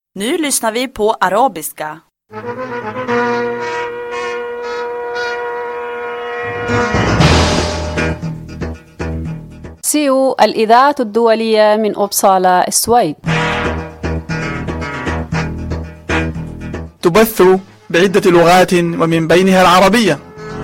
Nu lyssnar vi på arabiska. سيو الإذاعة الدولية من أوبسالا السويد. تبث بعدة لغات ومن بينها العربية.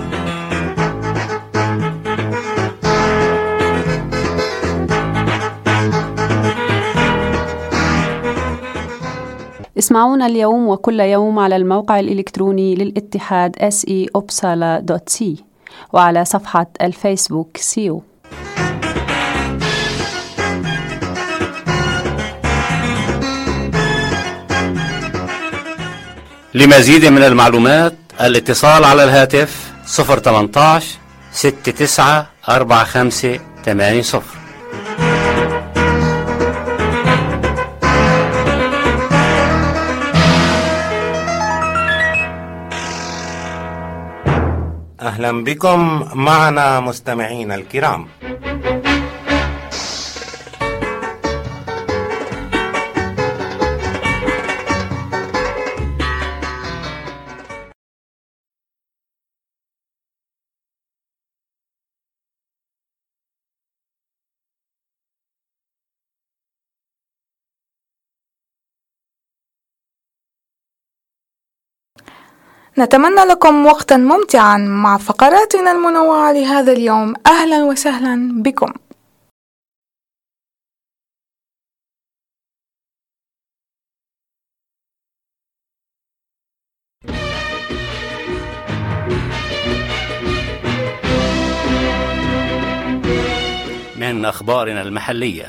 اسمعونا اليوم وكل يوم على الموقع الإلكتروني للاتحاد seopsala.c وعلى صفحة الفيسبوك سيو. لمزيد من المعلومات الاتصال على الهاتف 018 69 45 80. أهلا بكم معنا مستمعين الكرام. نتمنى لكم وقتا ممتعا مع فقراتنا المنوعة لهذا اليوم. أهلا وسهلا بكم. من أخبارنا المحلية.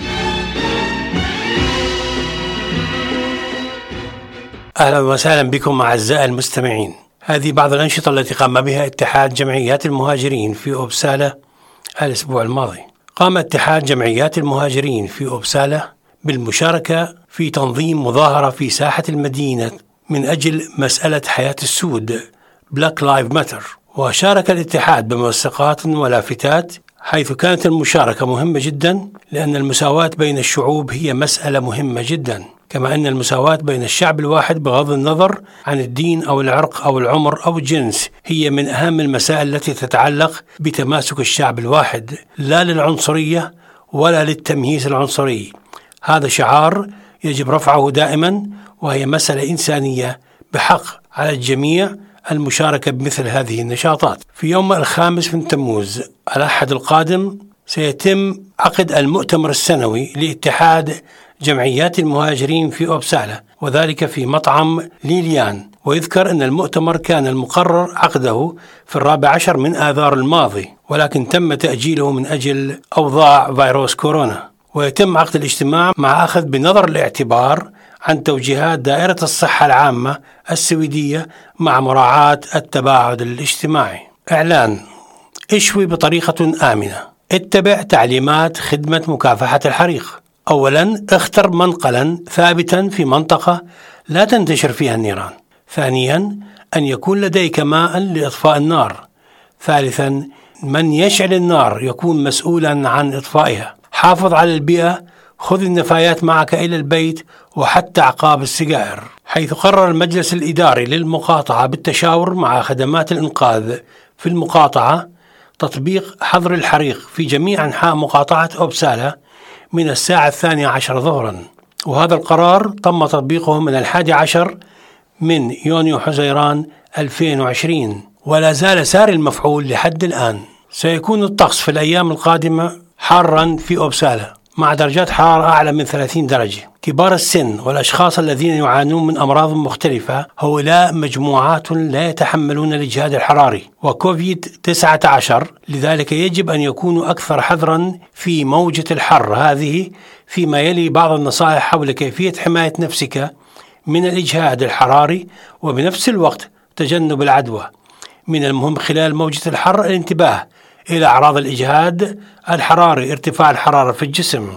أهلا وسهلا بكم أعزائي المستمعين. هذه بعض الأنشطة التي قام بها اتحاد جمعيات المهاجرين في أوبسالا الأسبوع الماضي. قام اتحاد جمعيات المهاجرين في أوبسالا بالمشاركة في تنظيم مظاهرة في ساحة المدينة من أجل مسألة حياة السود Black Lives Matter، وشارك الاتحاد بموثقات ولافتات، حيث كانت المشاركة مهمة جدا لأن المساواة بين الشعوب هي مسألة مهمة جدا، كما أن المساواة بين الشعب الواحد بغض النظر عن الدين أو العرق أو العمر أو الجنس هي من أهم المسائل التي تتعلق بتماسك الشعب الواحد، لا للعنصرية ولا للتمييز العنصري. هذا شعار يجب رفعه دائما، وهي مسألة إنسانية بحق على الجميع المشاركة بمثل هذه النشاطات. في يوم 5 من تموز الأحد القادم سيتم عقد المؤتمر السنوي لاتحاد جمعيات المهاجرين في أوبسالا، وذلك في مطعم ليليان. ويذكر أن المؤتمر كان المقرر عقده في 14 من آذار الماضي، ولكن تم تأجيله من أجل أوضاع فيروس كورونا. ويتم عقد الاجتماع مع أخذ بنظر الاعتبار عن توجيهات دائرة الصحة العامة السويدية مع مراعاة التباعد الاجتماعي. إعلان: اشوي بطريقة آمنة. اتبع تعليمات خدمة مكافحة الحريق. أولا، اختر منقلا ثابتا في منطقة لا تنتشر فيها النيران. ثانيا، أن يكون لديك ماء لإطفاء النار. ثالثا، من يشعل النار يكون مسؤولا عن إطفائها. حافظ على البيئة، خذ النفايات معك إلى البيت وحتى أعقاب السجائر. حيث قرر المجلس الإداري للمقاطعة بالتشاور مع خدمات الإنقاذ في المقاطعة تطبيق حظر الحريق في جميع أنحاء مقاطعة أوبسالا من الساعة 12 ظهرا، وهذا القرار تم تطبيقه من 11 من يونيو حزيران 2020، ولا زال ساري المفعول لحد الآن. سيكون الطقس في الأيام القادمة حارا في أوبسالا مع درجات حرارة أعلى من 30 درجة. كبار السن والأشخاص الذين يعانون من أمراض مختلفة هؤلاء مجموعات لا يتحملون الإجهاد الحراري وكوفيد-19، لذلك يجب أن يكونوا أكثر حذرا في موجة الحر هذه، فيما يلي بعض النصائح حول كيفية حماية نفسك من الإجهاد الحراري وبنفس الوقت تجنب العدوى. من المهم خلال موجة الحر الانتباه إلى أعراض الإجهاد الحراري، ارتفاع الحرارة في الجسم.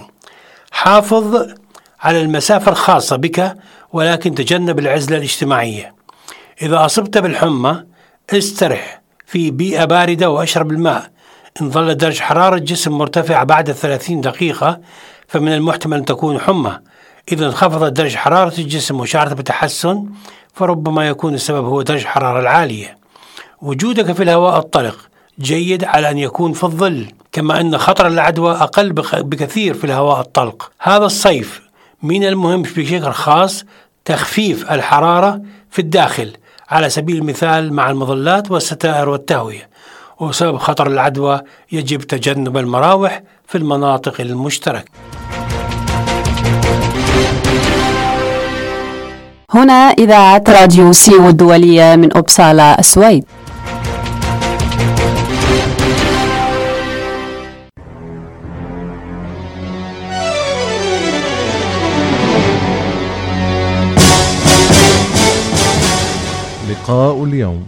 حافظ على المسافة الخاصة بك، ولكن تجنب العزلة الاجتماعية. إذا أصبت بالحمى استرح في بيئة باردة وأشرب الماء. إن ظل درجة حرارة الجسم مرتفعة بعد 30 دقيقة فمن المحتمل أن تكون حمى. إذا انخفضت درجة حرارة الجسم وشعرت بتحسن، فربما يكون السبب هو درجة الحرارة العالية. وجودك في الهواء الطلق جيد على أن يكون في الظل، كما أن خطر العدوى أقل بكثير في الهواء الطلق. هذا الصيف من المهم بشكل خاص تخفيف الحرارة في الداخل، على سبيل المثال مع المظلات والستائر والتهوية. وسبب خطر العدوى يجب تجنب المراوح في المناطق المشتركة. هنا إذاعة راديو سيو الدولية من أوبسالا السويد. لقاء اليوم.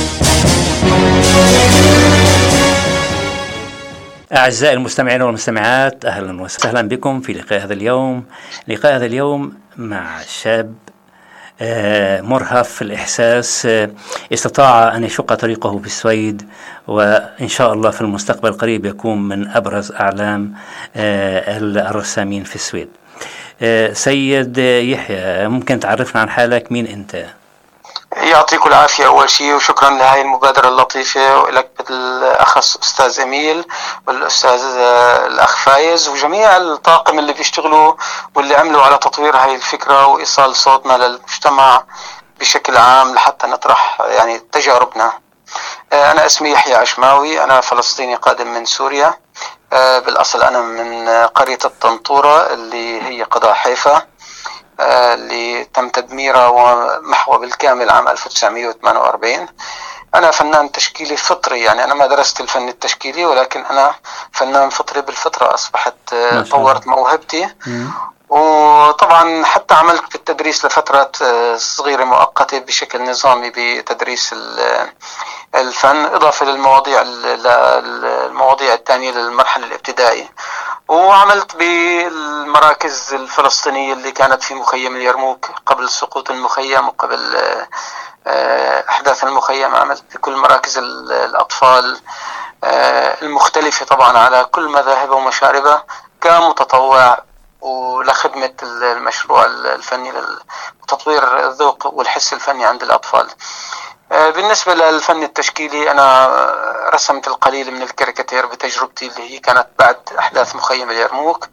أعزائي المستمعين والمستمعات، أهلا وسهلا بكم في لقاء هذا اليوم مع شاب مرهف في الإحساس، استطاع أن يشق طريقه في السويد، وإن شاء الله في المستقبل القريب يكون من أبرز أعلام الرسامين في السويد. سيد يحيى، ممكن تعرفنا عن حالك؟ مين أنت؟ يعطيكم العافية أول شيء، وشكرا لهذه المبادرة اللطيفة، ولك بالأخص أستاذ أميل والأستاذ الأخ فايز وجميع الطاقم اللي بيشتغلوا واللي عملوا على تطوير هاي الفكرة وإيصال صوتنا للمجتمع بشكل عام لحتى نطرح يعني تجاربنا. أنا اسمي يحيى عشماوي، أنا فلسطيني قادم من سوريا. بالأصل أنا من قرية الطنطورة اللي هي قضاء حيفا، اللي تم تدميرها ومحوها بالكامل عام 1948. أنا فنان تشكيلي فطري، يعني أنا ما درست الفن التشكيلي، ولكن أنا فنان فطري بالفطرة. أصبحت طورت موهبتي، وطبعا حتى عملت في التدريس لفترة صغيرة مؤقتة بشكل نظامي بتدريس الفن، إضافة للمواضيع الثانية للمرحلة الابتدائية. وعملت بالمراكز الفلسطينية اللي كانت في مخيم اليرموك قبل سقوط المخيم وقبل أحداث المخيم. عملت في كل مراكز الأطفال المختلفة طبعا على كل مذاهبه ومشاربه كمتطوع، ولخدمة المشروع الفني لتطوير الذوق والحس الفني عند الأطفال. بالنسبة للفن التشكيلي، أنا رسمت القليل من الكاريكاتير بتجربتي اللي هي كانت بعد أحداث مخيم اليرموك،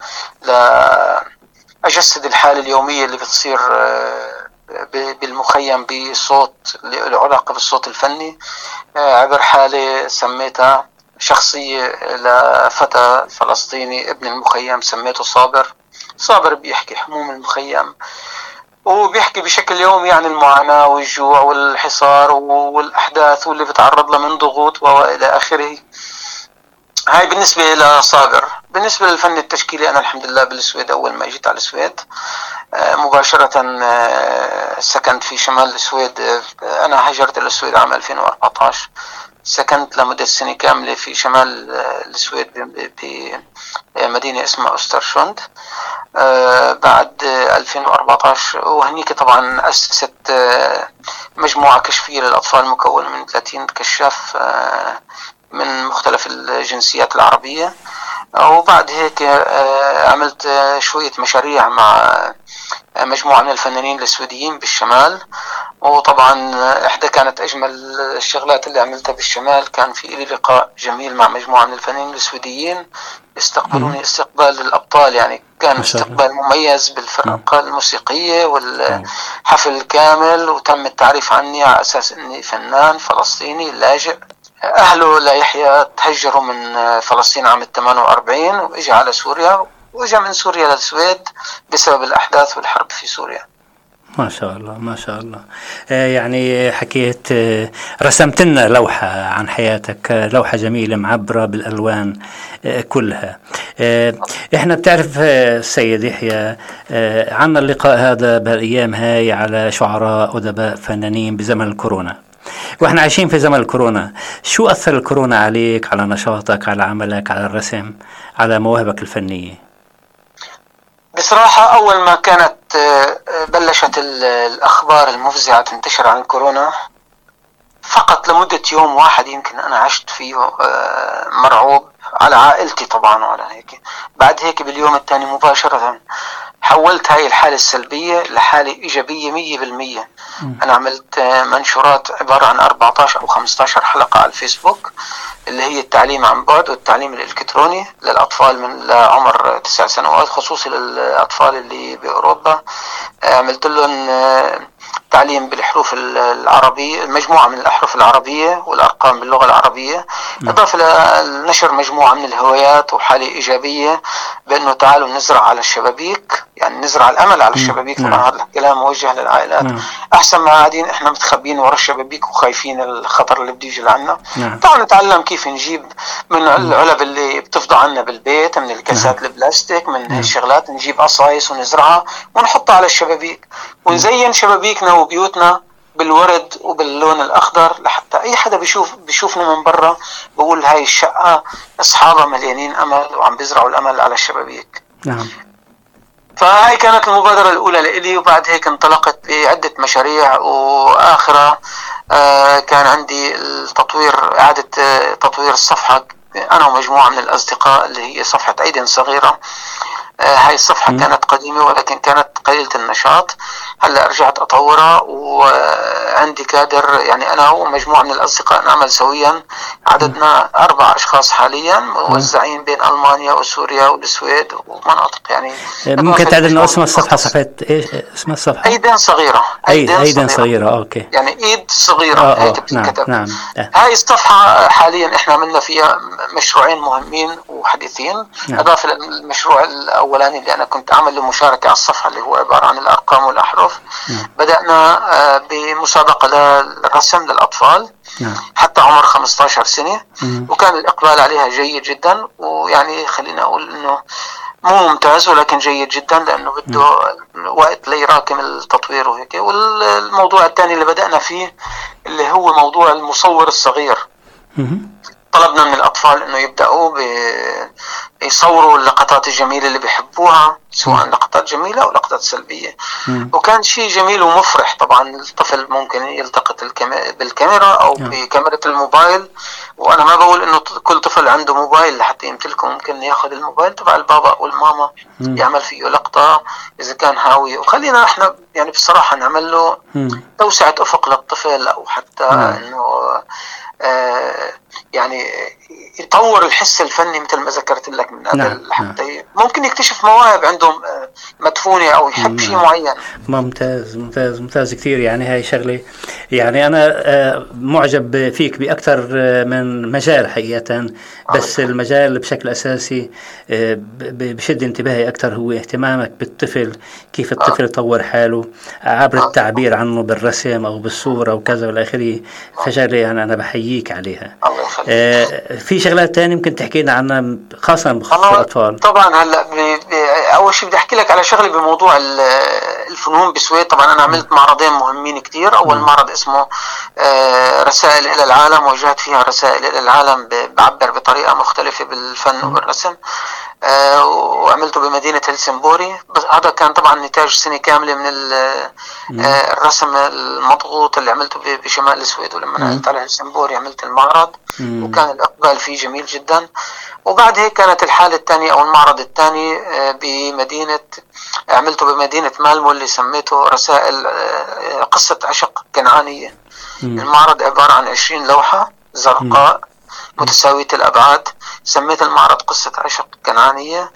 لأجسد الحالة اليومية اللي بتصير بالمخيم بصوت له علاقة بالصوت الفني، عبر حالة سميتها شخصية لفتى فلسطيني ابن المخيم سميته صابر بيحكي هموم المخيم، وبيحكي بشكل يومي عن المعاناة والجوع والحصار والأحداث واللي بتعرض له من ضغوط وإلى آخره. هاي بالنسبة لصابر. بالنسبة للفن التشكيلي، أنا الحمد لله بالسويد أول ما جيت على السويد مباشرة سكنت في شمال السويد. أنا هجرت للسويد عام 2014، سكنت لمدة سنة كاملة في شمال السويد بمدينة اسمها أسترشوند. بعد 2014 وهنيك طبعا أسست مجموعة كشفية للأطفال مكونة من 30 كشاف من مختلف الجنسيات العربية. وبعد هيك عملت شوية مشاريع مع مجموعة من الفنانين السويديين بالشمال. وطبعا إحدى كانت أجمل الشغلات اللي عملتها بالشمال، كان في لي لقاء جميل مع مجموعة من الفنانين السويديين استقبلوني استقبال الأبطال، يعني كان استقبال مميز بالفرقة الموسيقية والحفل كامل، وتم التعريف عني على أساس أني فنان فلسطيني لاجئ. أهله ليحيى تهجروا من فلسطين عام 48 وإجا على سوريا، وإجا من سوريا للسويد بسبب الأحداث والحرب في سوريا. ما شاء الله ما شاء الله. يعني حكيت رسمت لنا لوحة عن حياتك، لوحة جميلة معبرة بالألوان كلها. احنا بتعرف السيد يحيى عنا اللقاء هذا بالأيام هاي على شعراء أدباء فنانين بزمن الكورونا، واحنا عايشين في زمن الكورونا. شو أثر الكورونا عليك، على نشاطك، على عملك، على الرسم، على مواهبك الفنية؟ بصراحة أول ما كانت بلشت الأخبار المفزعة تنتشر عن كورونا، فقط لمدة يوم واحد يمكن أنا عشت فيه مرعوب على عائلتي طبعا وعلى هيك. بعد هيك باليوم الثاني مباشرة حولت هاي الحالة السلبية لحالة إيجابية 100%. أنا عملت منشورات عبارة عن 14 أو 15 حلقة على الفيسبوك اللي هي التعليم عن بعد والتعليم الإلكتروني للأطفال من عمر 9 سنوات، خصوصي للأطفال اللي بأوروبا. عملت لهم تعليم بالحروف العربية، مجموعة من الأحرف العربية والأرقام باللغة العربية، إضافة لنشر مجموعة من الهوايات وحالة إيجابية بأنه تعالوا نزرع على الشبابيك، يعني نزرع الأمل على الشبابيك. طبعا هذا الكلام موجه للعائلات. أحسن ما قاعدين إحنا متخبين ورا الشبابيك وخايفين الخطر اللي بده يجي لعنا. تعالوا نتعلم كيف نجيب من العلب اللي بتفضى عنا بالبيت، من الكاسات البلاستيك، من هالشغلات، نجيب قصايص ونزرعها ونحطها على الشبابيك، ونزين شبابيكنا وبيوتنا بالورد وباللون الأخضر لحتى أي حدا بيشوفنا من برا بقول هاي الشقة أصحابها مليانين أمل وعم بيزرعوا الأمل على الشبابيك. نعم. فهاي كانت المبادرة الأولى لإلي. وبعد هيك انطلقت بعدة مشاريع، وآخرها كان عندي التطوير، إعادة تطوير الصفحة أنا ومجموعة من الأصدقاء اللي هي صفحة أيدي صغيرة. هاي الصفحة كانت قديمة ولكن كانت قليلة النشاط. هلا رجعت أطورها وعندي كادر، يعني أنا ومجموعة من الأصدقاء نعمل سويا. عددنا 4 أشخاص حاليا موزعين بين ألمانيا وسوريا والسويد ومناطق. يعني ممكن تعدل لنا اسم الصفحة؟ صفحة إيش اسم الصفحة؟ أيدين صغيرة. أيدين صغيرة. أوكي. يعني إيد صغيرة هيك بتنكتب. نعم. هاي الصفحة حاليا إحنا عملنا فيها مشروعين مهمين وحديثين. إضافة للمشروع الأولاني اللي أنا كنت أعمل له مشاركة على الصفحة اللي هو عبارة عن الأرقام والأحرف. بدأنا بمسابقة للرسم للأطفال حتى عمر 15 سنة، وكان الإقبال عليها جيد جدا. ويعني خلينا أقول إنه مو ممتاز ولكن جيد جدا، لأنه بده وقت ليراكم التطوير وهيك. والموضوع الثاني اللي بدأنا فيه اللي هو موضوع المصور الصغير. طلبنا من الأطفال إنه يبدأوا يصوروا اللقطات الجميلة اللي بيحبوها، سواء لقطات جميلة أو لقطات سلبية. وكان شيء جميل ومفرح. طبعا الطفل ممكن يلتقط بالكاميرا أو بكاميرا الموبايل، وأنا ما بقول إنه كل طفل عنده موبايل لحتى يمتلكه، ممكن ياخذ الموبايل تبع البابا والماما يعمل فيه لقطة إذا كان هاوي. وخلينا إحنا يعني بصراحة نعمل له توسعة أفق للطفل، أو حتى إنه يعني يطور الحس الفني مثل ما ذكرت لك من قبل. حتى ممكن يكتشف مواهب عندهم مدفونة أو يحب شيء معين. ممتاز ممتاز ممتاز كثير. يعني هاي شغلة، يعني أنا معجب فيك بأكثر من مجال حقيقة، بس المجال بشكل أساسي بشد انتباهي أكثر هو اهتمامك بالطفل، كيف الطفل يطور حاله عبر التعبير عنه بالرسم أو بالصورة وكذا والآخري. فشغلة يعني أنا بحييك عليها. في شغلات تانية ممكن تحكي لنا عنها خاصة بخصوص الأطفال؟ طبعا هلا أول شيء بدي أحكي لك على شغلة بموضوع الفنون بسويد. طبعا أنا عملت معرضين مهمين كتير. أول معرض اسمه رسائل إلى العالم، وجهت فيها رسائل إلى العالم بعبر بطريقة مختلفة بالفن وبالرسم، وعملته بمدينة هلسنبوري. بس هذا كان طبعا نتاج سنة كاملة من الرسم المضغوط اللي عملته بشمال السويد. ولما نقلت على هلسنبوري عملت المعرض وكان الإقبال فيه جميل جدا. وبعد هيك كانت الحالة الثانية أو المعرض الثاني عملته بمدينة مالمو اللي سميته رسائل قصة عشق كنعانية. المعرض عبارة عن 20 لوحة زرقاء متساوية الأبعاد. سميت المعرض قصة عشق كنعانية.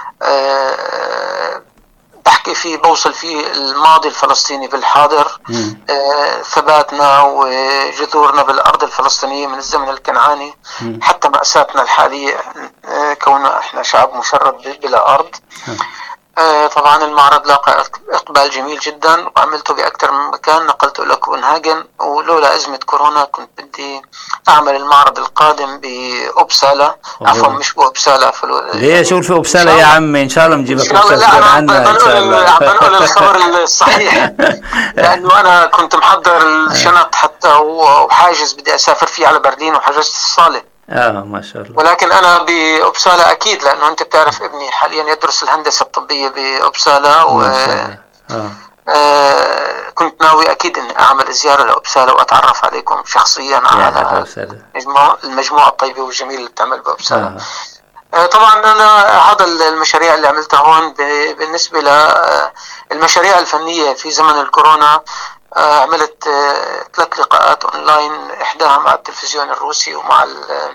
بحكي فيه، بوصل فيه الماضي الفلسطيني بالحاضر، ثباتنا وجذورنا بالأرض الفلسطينية من الزمن الكنعاني، حتى مأساتنا الحالية كوننا احنا شعب مشرد بلا أرض. طبعا المعرض لاقى إقبال جميل جدا، وعملته بأكثر من مكان. نقلته إلى كوبنهاجن، ولولا أزمة كورونا كنت بدي أعمل المعرض القادم بأوبسالا. عفوا مش بأوبسالا. ليش شو في أوبسالا يا عمي؟ إن شاء الله نجيبك أوبسالا. لا أنا بنقول الخبر الصحيح لأنه أنا كنت محضر الشنط حتى وحاجز بدي أسافر فيه على برلين، وحجزت الصالة. ما شاء الله. ولكن أنا بأوبسالا أكيد، لأنه أنت بتعرف ابني حاليا يدرس الهندسة الطبية بأوبسالا. كنت ناوي أكيد أني أعمل زيارة لأبسالة وأتعرف عليكم شخصيا على المجموعة الطيبة والجميلة اللي بتعمل بأبسالة. طبعا أنا هذا المشاريع اللي عملتها هون بالنسبة للمشاريع الفنية في زمن الكورونا، عملت 3 لقاءات أونلاين، إحداها مع التلفزيون الروسي ومع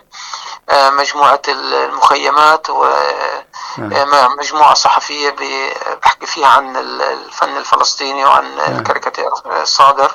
مجموعة المخيمات، ومجموعة صحفية بحكي فيها عن الفن الفلسطيني وعن الكاريكاتير صابر.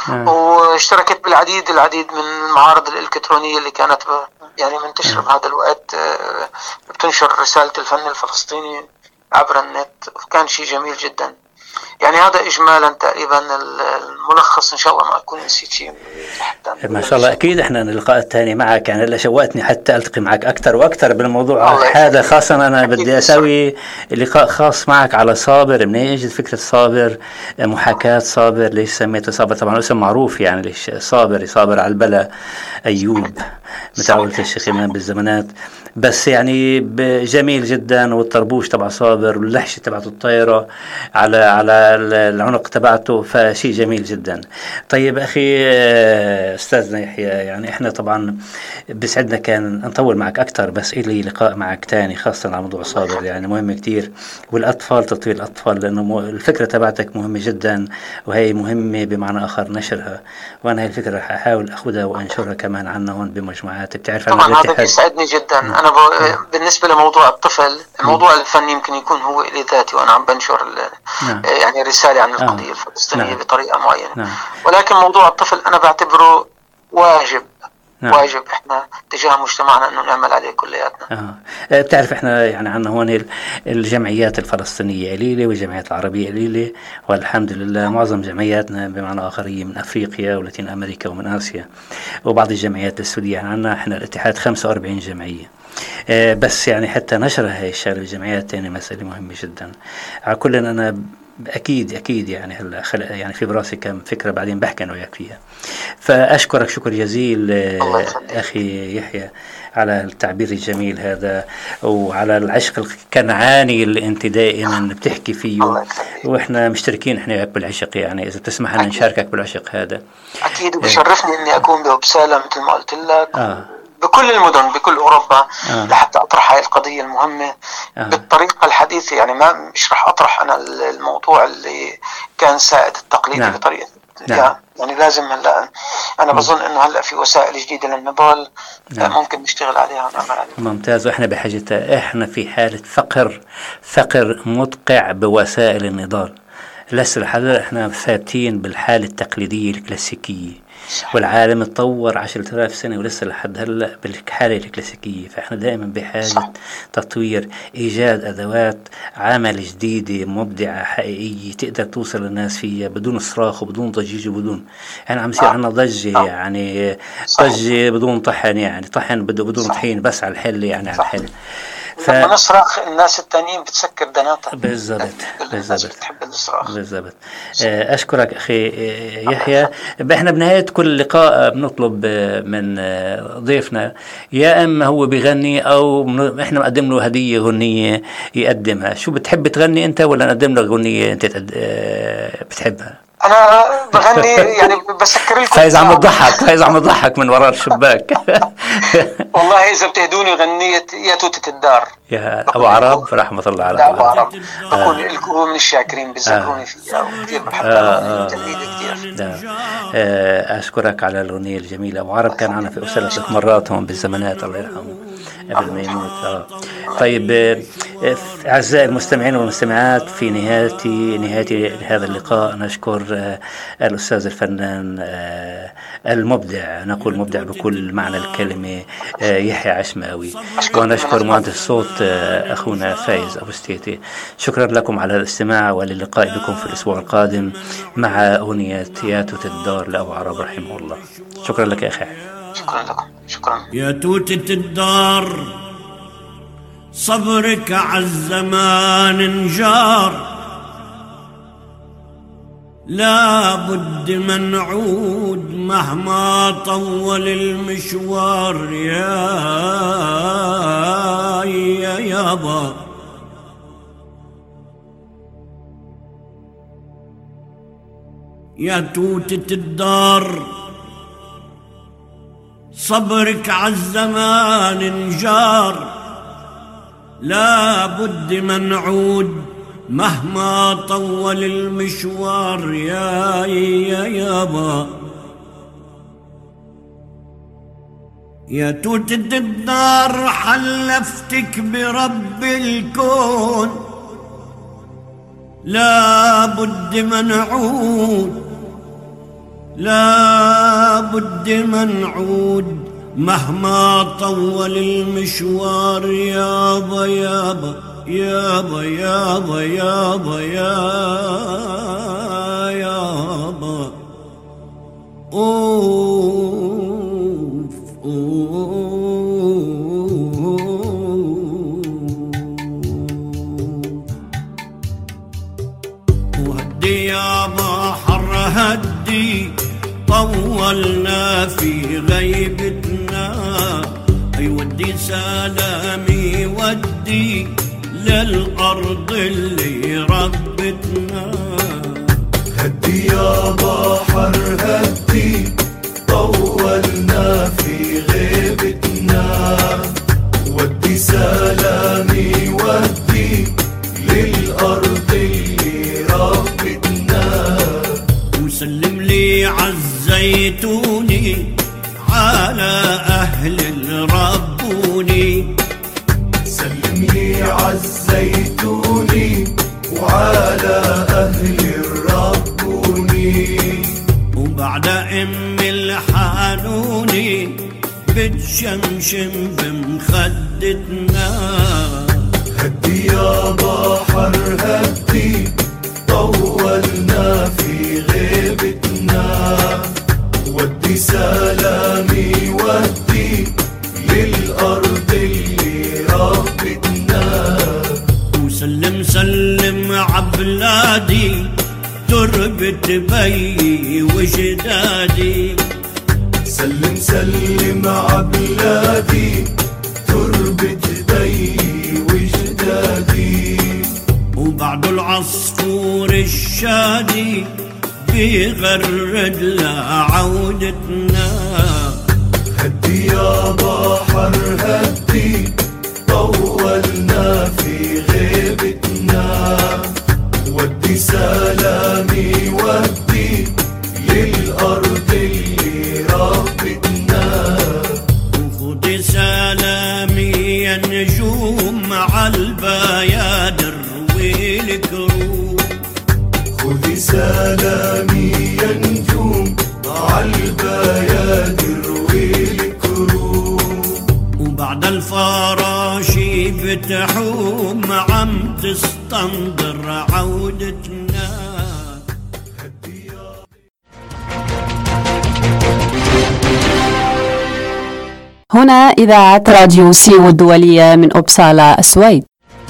واشتركت بالعديد من المعارض الإلكترونية اللي كانت يعني منتشرة بهذا الوقت، بتنشر رسالة الفن الفلسطيني عبر النت، وكان شيء جميل جدا. يعني هذا إجمالا تقريبا الملخص، إن شاء الله ما أكون نسيت شيء. ما شاء الله. أكيد إحنا اللقاء الثاني معك يعني اللي شوقتني حتى ألتقي معك أكثر وأكثر بالموضوع هذا، خاصة أنا بدي أسوي لقاء خاص معك على صابر. منين إجت فكرة صابر، محاكاة صابر، ليش سميته صابر؟ طبعا اسم معروف يعني، ليش صابر على البلا أيوب متعودة الشيخ إمام بالزمانات، بس يعني جميل جدا. والطربوش تبع صابر واللحشة تبعته الطايرة على العنق تبعته، فشيء جميل جدا. طيب أخي أستاذنا يحيى، يعني إحنا طبعا بسعدنا كان نطول معك أكتر، بس إلي لقاء معك تاني خاصة على موضوع صابر، يعني مهم كتير. والأطفال، تطوير الأطفال، لأنه الفكرة تبعتك مهمة جدا، وهي مهمة بمعنى آخر نشرها. وأنا هاي الفكرة حاول أخذها وأنشرها كمان عنا هون بمجموعات. بتعرف طبعا هذا بيسعدني جدا. أنا بالنسبة لموضوع الطفل، الموضوع الفني يمكن يكون هو إلي ذاتي، وأنا عم بنشر يعني رسالة عن القضية الفلسطينية بطريقة معينة. ولكن موضوع الطفل أنا بعتبره واجب. واجب احنا تجاه مجتمعنا انه نعمل عليه كلياتنا. بتعرف احنا يعني عنا هون الجمعيات الفلسطينية قليلة والجمعيات العربية قليلة، والحمد لله معظم جمعياتنا بمعنى آخر هي من أفريقيا ولاتين أمريكا ومن آسيا، وبعض الجمعيات السورية. يعني عنا احنا الاتحاد 45 جمعية، بس يعني حتى نشر هاي الشغله بالجمعيات الثانية مسألة مهمة جدا. على كل أنا أكيد يعني هلا يعني في براسي كم فكرة بعدين بحكي أنا وياك فيها. فأشكرك شكر جزيل أخي يحيى على التعبير الجميل هذا، وعلى العشق الكنعاني اللي أنت دائما بتحكي فيه، وإحنا مشتركين إحنا وياك بالعشق. يعني إذا بتسمح لنا نشاركك بالعشق هذا أكيد. وبشرفني إني أكون بأبسالة مثل ما قلت لك، بكل المدن بكل أوروبا، لحتى أطرح هاي القضية المهمة بالطريقة الحديثة. يعني ما مش رح أطرح أنا الموضوع اللي كان سائد التقليدي بطريقة يعني لازم هلا أنا بظن إنه هلا في وسائل جديدة للنضال ممكن نشتغل عليها ونعمل عليها. ممتاز. وإحنا بحاجة، إحنا في حالة فقر مدقع بوسائل النضال. لسه لحظة إحنا ثابتين بالحالة التقليدية الكلاسيكية، والعالم تطور 10,000 سنة ولسه لحد هلا بالحالة الكلاسيكية. فإحنا دائما بحاجة تطوير، إيجاد أدوات عمل جديدة مبدعة حقيقية تقدر توصل للناس فيها بدون صراخ وبدون ضجيج وبدون يعني عم يصير عنا ضجة، يعني ضجة بدون طحن، يعني طحن بدون طحين بس على الحل، يعني على الحل. لما نصرخ الناس التانيين بتسكر دناتها. بالضبط. بتحب الصراخ. بالضبط. أشكرك أخي يحيى. احنا بنهاية كل لقاء بنطلب من ضيفنا يا إما هو بيغني أو احنا نقدم له هدية غنية يقدمها. شو بتحب تغني أنت ولا نقدم لك غنية أنت بتحبها؟ أنا بغني يعني بسكر لكم. فايز عم يضحك من وراء الشباك. والله إذا بتهدوني غنية يا توتة الدار يا أبو عرب رحمة الله عليه. أبو عرب أكون لكم من الشاكرين بذكروني فيها وكثير بحبها كثير. أشكرك على الأغنية الجميلة. أبو عرب كان معنا في أبسالة 3 مرات هون بالزمانات، الله يرحمه قبل ما يموت. طيب أعزائي المستمعين والمستمعات، في نهاية هذا اللقاء نشكر الأستاذ الفنان المبدع، نقول مبدع بكل معنى الكلمة، يحيى عشماوي، ونشكر مهندس الصوت أخونا فايز أبو ستيتي. شكرا لكم على الاستماع، وللقاء بكم في الأسبوع القادم مع أغنية يا توتة الدار لأبو عرب رحمه الله. شكرا لك يا أخي. شكرا لكم. شكرا. يا توتة الدار صبرك عالزمان انجار، لا بد من نعود مهما طول المشوار. يا يابا يا توتة الدار، صبرك عالزمان انجار، لا بد من نعود مهما طول المشوار يا يابا. يا توتة الدار حلفتك برب الكون، لا بد من نعود، لا بد من نعود مهما طول المشوار يابا يابا يابا يابا يابا يابا. أوف وهدي يابا حر هدي، طولنا في غيبتنا، يودي سلامي ودي للأرض اللي ربتنا. هدي يا بحر هدي، طولنا في غيبتنا، ودي سلامي ودي للأرض اللي ربتنا. وسلم لي عزيتوني على أهل الربوني، سلم لي عزيتوني وعلى أهل الربوني. وبعد الحانوني بتشمشم بمخدتنا. هدي يا بحر هدي، طولنا في غيبتنا، ودي سلامي ودي للأرض اللي ربتنا. وسلم سلم عبلادي، تربة بي وجدادي. سلم سلم عبلادي، تربة بي وجدادي. وبعد العصفور الشادي بيغرد لعودتنا. هدي يا بحر هدي، طولنا في غيبتنا، ودي سلامي ودي للأرض اللي ربتنا. وخدي سلامي يا نجوم مع البيادر والكروم. خذي سلامي يا نجوم مع البيادر والكروم. وبعد الفراشي بتحوم عم تستنظر عودتنا. هنا إذاعة راديو سيو الدولية من أوبسالا السويد.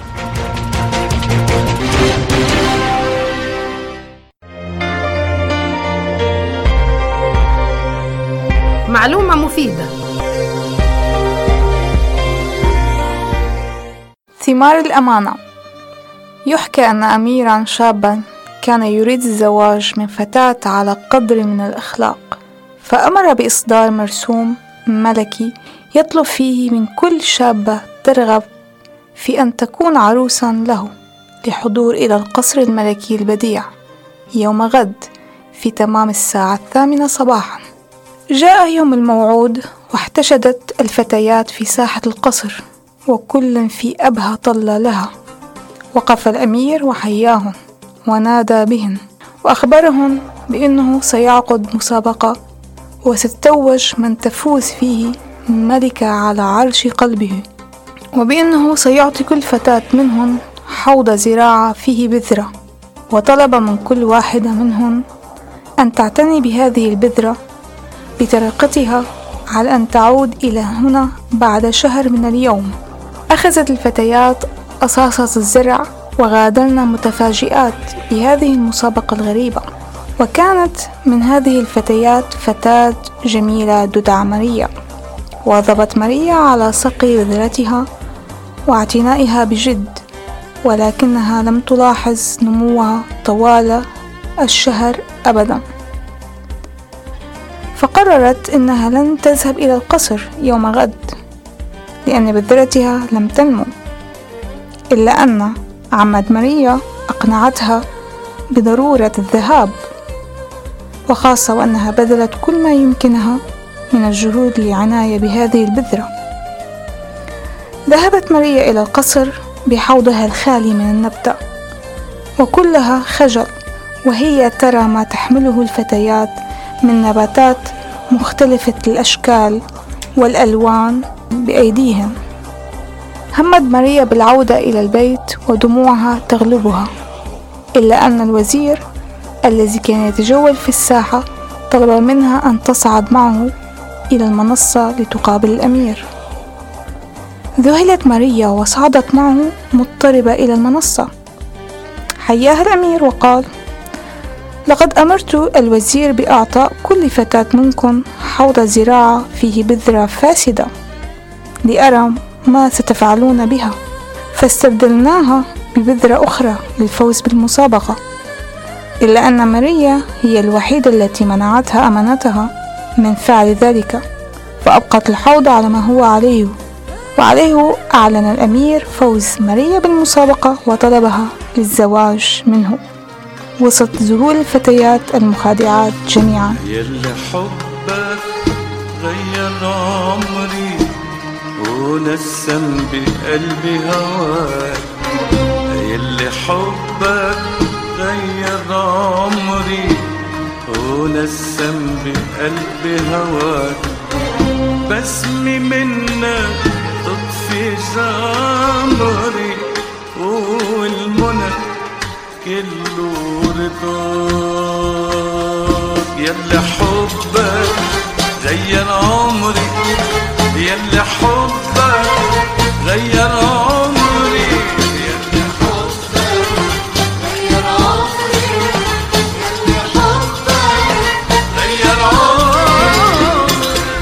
معلومة مفيدة. ثمار الأمانة. يحكى أن أميرا شابا كان يريد الزواج من فتاة على قدر من الأخلاق، فأمر بإصدار مرسوم ملكي يطلب فيه من كل شابة ترغب في أن تكون عروسا له لحضور إلى القصر الملكي البديع يوم غد في تمام الساعة 8 صباحا. جاء يوم الموعود، واحتشدت الفتيات في ساحة القصر وكل في أبهى طلة لها. وقف الأمير وحياهن ونادى بهن وأخبرهن بأنه سيعقد مسابقة، وستتوج من تفوز فيه ملكة على عرش قلبه، وبأنه سيعطي كل فتاة منهن حوض زراعة فيه بذرة. وطلب من كل واحدة منهن أن تعتني بهذه البذرة بطريقتها على أن تعود إلى هنا بعد شهر من اليوم. أخذت الفتيات أصاصة الزرع وغادرن متفاجئات بهذه المسابقة الغريبة. وكانت من هذه الفتيات فتاة جميلة تدعى ماريا، واظبت ماريا على سقي بذرتها واعتنائها بجد، ولكنها لم تلاحظ نموها طوال الشهر أبدا. فقررت أنها لن تذهب إلى القصر يوم غد لأن بذرتها لم تنمو، إلا أن عمد ماريا أقنعتها بضرورة الذهاب، وخاصة وأنها بذلت كل ما يمكنها من الجهود للعناية بهذه البذرة. ذهبت ماريا إلى القصر بحوضها الخالي من النبتة وكلها خجل، وهي ترى ما تحمله الفتيات من نباتات مختلفة الأشكال والألوان بأيديهم. همت ماريا بالعودة إلى البيت ودموعها تغلبها، إلا أن الوزير الذي كان يتجول في الساحة طلب منها أن تصعد معه إلى المنصة لتقابل الأمير. ذهلت ماريا وصعدت معه مضطربة إلى المنصة. حياها الأمير وقال: لقد أمرت الوزير بإعطاء كل فتاة منكم حوض زراعة فيه بذرة فاسدة لأرى ما ستفعلون بها، فاستبدلناها ببذرة أخرى للفوز بالمسابقة، إلا أن ماريا هي الوحيدة التي منعتها أمانتها من فعل ذلك، فأبقت الحوض على ما هو عليه. وعليه أعلن الأمير فوز ماريا بالمسابقة وطلبها للزواج منه وسط ذهول الفتيات المخادعات جميعا. يلي حبك غير عمري ونسم بقلبي هواك، يلي حبك غير عمري ونسم بقلبي هواك، بسمي منك تطفي جمري والمنى كله رضاك. يلي حبك غير عمري، يلي حبك غير عمري، يلي حبك غير عمري، يلي حبك غير عمري،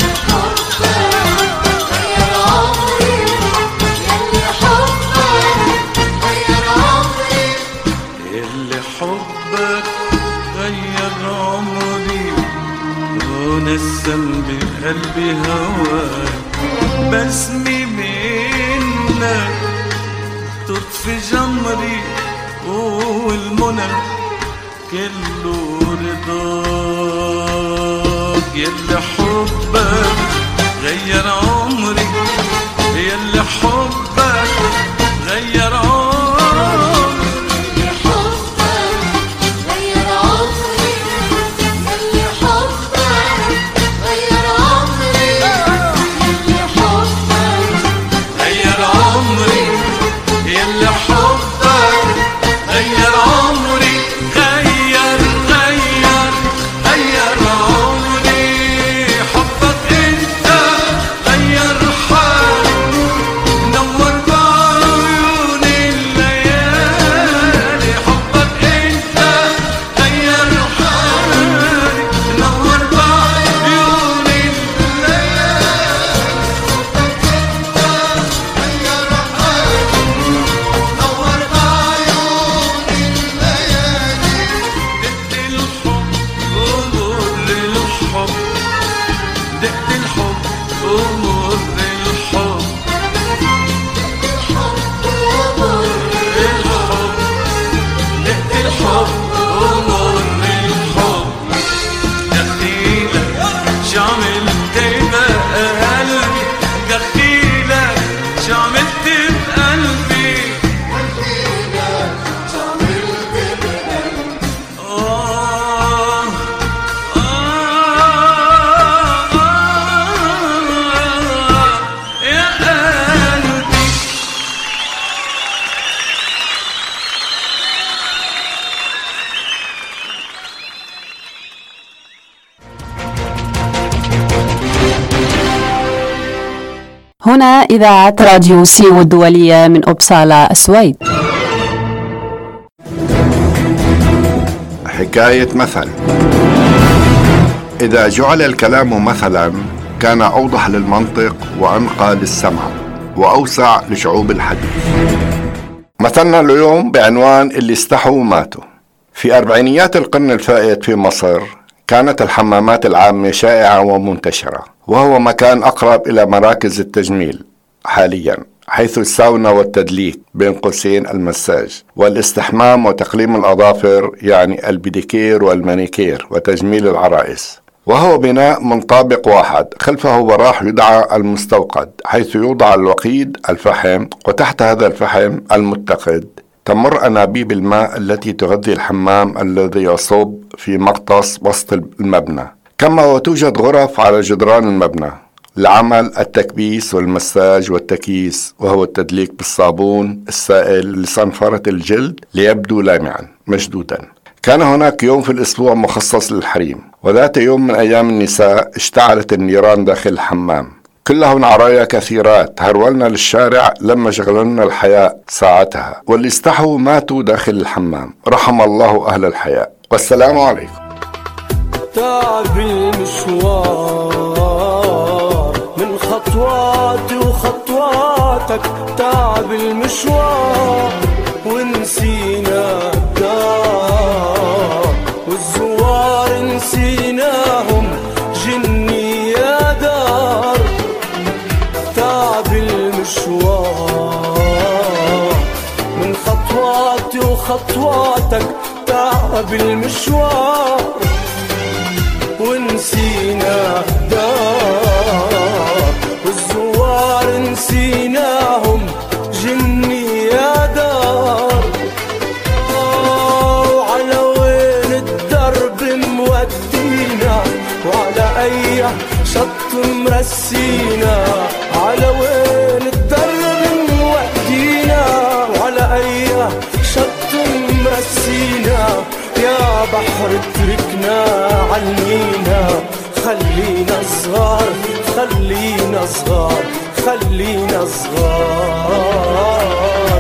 حبك غير عمري، يلي حبك غير عمري، يلي حبك غير عمري ونسم بقلبي هواك، بسمي منك تطفي جمري والمنى كله رضاك. يلي حبك غير عمري، يلي حبك غير عمري، هنا إذاعة راديو سيو الدولية من أبسالا السويد. حكاية مثل. إذا جعل الكلام مثلا كان أوضح للمنطق وأنقى للسمع وأوسع لشعوب الحديث. مثلنا اليوم بعنوان اللي استحوا وماتوا. في أربعينيات القرن الفائت في مصر كانت الحمامات العامة شائعة ومنتشرة، وهو مكان أقرب إلى مراكز التجميل حاليا، حيث الساونا والتدليك بين قوسين المساج والاستحمام وتقليم الأظافر، يعني البيديكير والمانيكير وتجميل العرائس. وهو بناء من طابق واحد، خلفه براح يدعى المستوقد، حيث يوضع الوقيد الفحم، وتحت هذا الفحم المتقد تمر أنابيب الماء التي تغذي الحمام الذي يصب في مغطس وسط المبنى. كما وتوجد غرف على جدران المبنى لعمل التكبيس والمساج والتكييس، وهو التدليك بالصابون السائل لصنفرة الجلد ليبدو لامعا مشدودا. كان هناك يوم في الأسبوع مخصص للحريم، وذات يوم من أيام النساء اشتعلت النيران داخل الحمام. كلهن عرايا كثيرات هرولنا للشارع لما شغلنا الحياء ساعتها، واللي استحوا ماتوا داخل الحمام. رحم الله أهل الحياء، والسلام عليكم. تعب المشوار من خطواتي وخطواتك، تعب المشوار ونسينا الدار، والزوار نسيناهم جني يا دار. تعب المشوار من خطواتي وخطواتك، تعب المشوار ونسينا الدار، والزوار نسيناهم جني يا دار. وعلى وين الدرب مودينا، وعلى أي شط مرسينا، على وين الدرب مودينا، وعلى أي شط مرسينا. يا بحر اتركنا علمينا، خلينا صغار خلينا صغار خلينا صغار.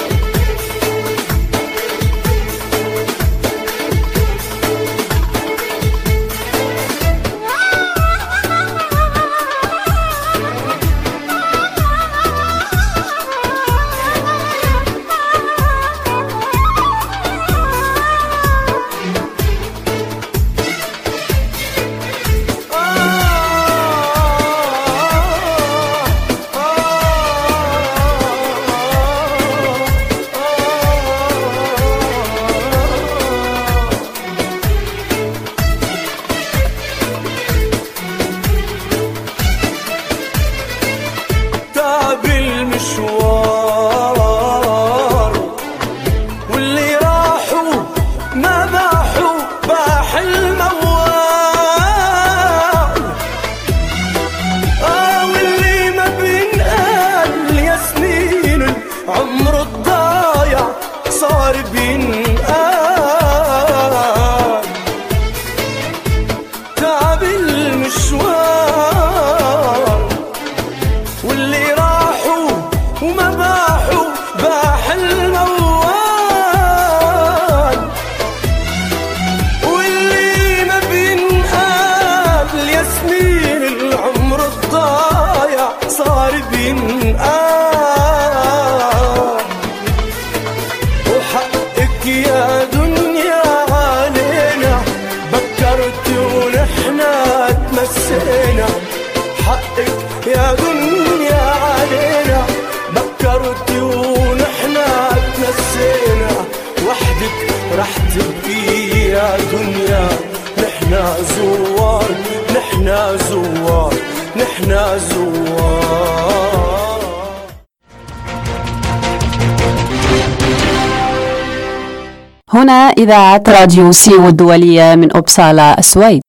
هنا إذاعة راديو سيو الدولية من أوبسالا السويد.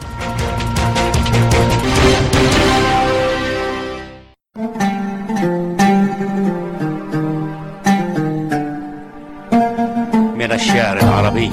من الشعر العربي.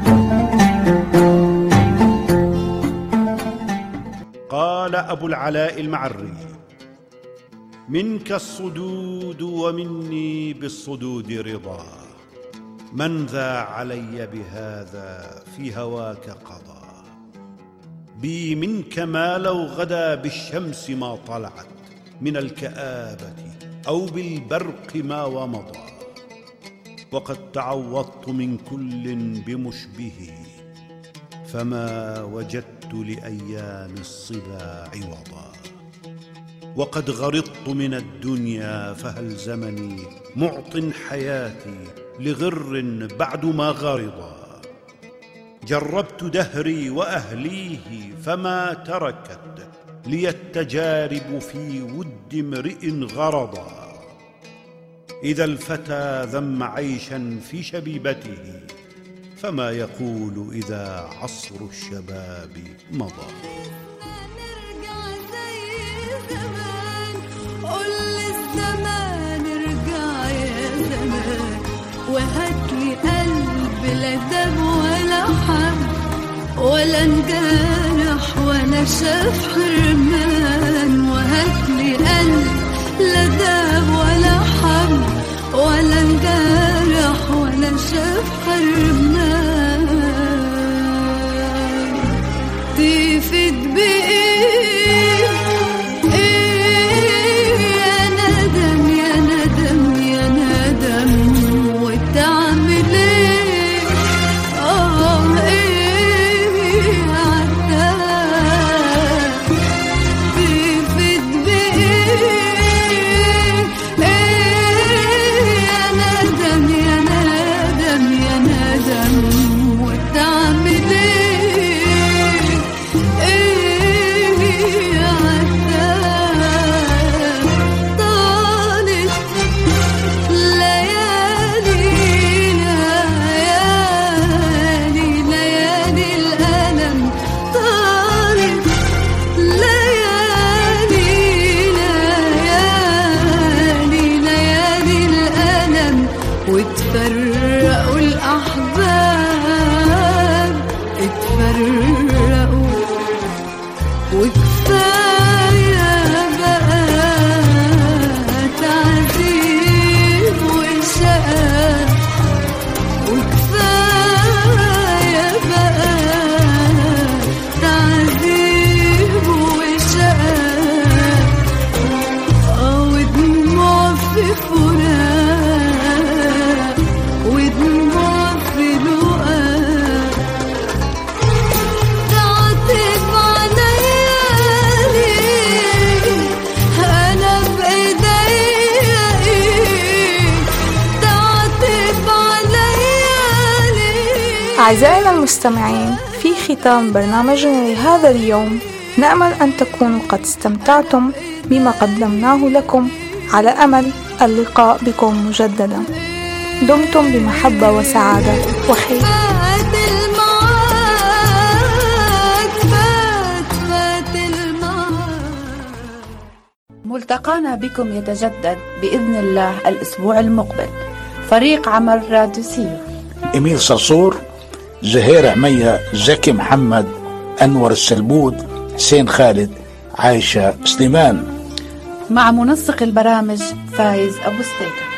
قال أبو العلاء المعري: منك الصدود ومني بالصدود رضا، من ذا علي بهذا في هواك قضى. بي منك ما لو غدا بالشمس ما طلعت، من الكآبة أو بالبرق ما ومضى. وقد تعوضت من كل بمشبه، فما وجدت لأيام الصبا عوضا. وقد غرضت من الدنيا فهل زمني معط حياتي لغر بعد ما غرضا. جربت دهري وأهليه فما تركت لي التجارب في ود امرئ غرضا. إذا الفتى ذم عيشا في شبيبته فما يقول إذا عصر الشباب مضى. قل للزمان ارجع يا زمان وهاتلي قلب لا دم ولا حب ولا انجرح ولا شاف حرمان. وهاتلي قلب لا دم ولا حب ولا انجرح ولا شاف حرمان. تفيد بإيه يا ندم يا ندم يا ندم وتعمل ايه ايه عتاب. تفيد بايه يا ندم يا ندم يا ندم وتعمل ايه عتاب. طالت ليالينا ليالي الألم. طالت ليالينا ليالي الألم وتفرقوا الأحباب اتفرقوا. وكفاية بقى تعذيب وشقاء. وكفاية بقى تعذيب وشقاء. ودموع في فراق ودموع في لقاء. تعطف عليالي أنا بإيديا إيه. تعطف عليالي. أعزائنا المستمعين، في ختام برنامجنا لهذا اليوم نأمل أن تكونوا قد استمتعتم بما قدمناه لكم على أمل اللقاء بكم مجددا. دمتم بمحبة وسعادة وخير. ملتقانا بكم يتجدد بإذن الله الأسبوع المقبل. فريق عمل راديو سيو: إميل صرصور، زهير عمية، زكي محمد، أنور السلبود، حسين خالد، عايشة سليمان، مع منسق البرامج فايز أبو ستيكة.